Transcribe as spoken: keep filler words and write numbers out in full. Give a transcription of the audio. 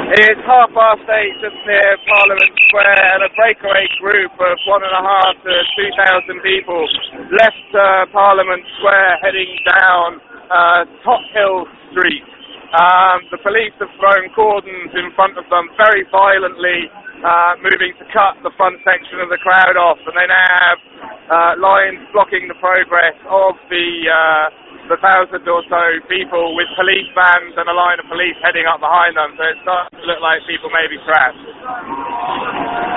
It's half past eight just near Parliament Square, and a breakaway group of one and a half to two thousand people left uh, Parliament Square heading down uh, Tothill Street. Um, the police have thrown cordons in front of them very violently, uh, moving to cut the front section of the crowd off, and they now have uh, lines blocking the progress of the uh, the thousand or so people with police vans and a line of police heading up behind them, so it's starting to look like people may be trapped.